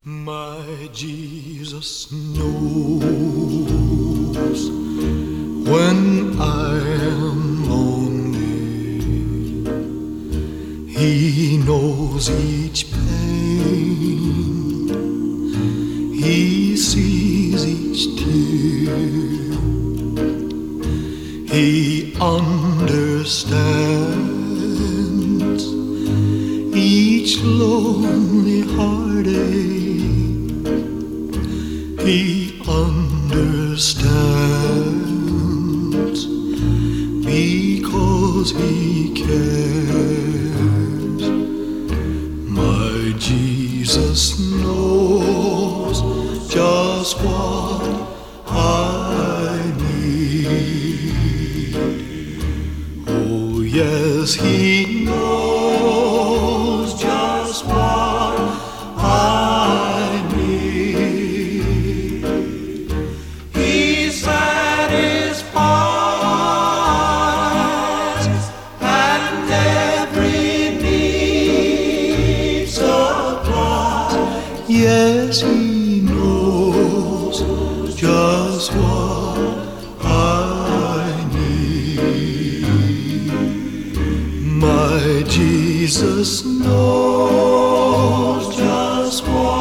My Jesus knows when I am lonely. He knows each pain. He sees each tear. He understands each lonely heartache. He understands because he cares. My Jesus knows just what I need. Oh yes, he knows just what I need. He satisfies and every need supplies. Yes, he knows just what I need. My Jesus knows just what